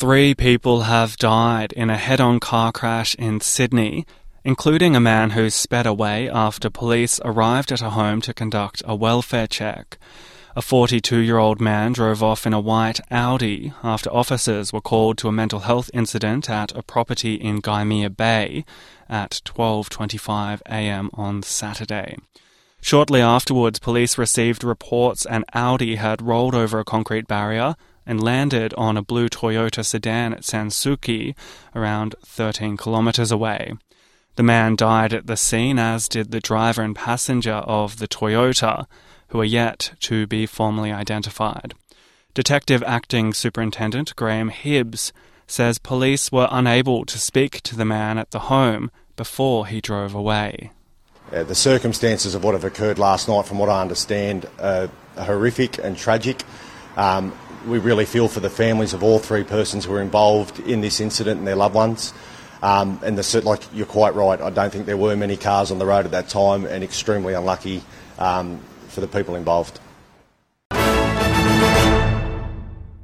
3 people have died in a head-on car crash in Sydney, including a man who sped away after police arrived at a home to conduct a welfare check. A 42-year-old man drove off in a white Audi after officers were called to a mental health incident at a property in Gymea Bay at 12:25 a.m. on Saturday. Shortly afterwards, police received reports an Audi had rolled over a concrete barrier and landed on a blue Toyota sedan at Sanssouci, around 13 kilometres away. The man died at the scene, as did the driver and passenger of the Toyota, who are yet to be formally identified. Detective Acting Superintendent Graham Hibbs says police were unable to speak to the man at the home before he drove away. The circumstances of what have occurred last night, from what I understand, are horrific and tragic. We really feel for the families of all 3 persons who were involved in this incident and their loved ones. Like you're quite right, I don't think there were many cars on the road at that time, and extremely unlucky for the people involved.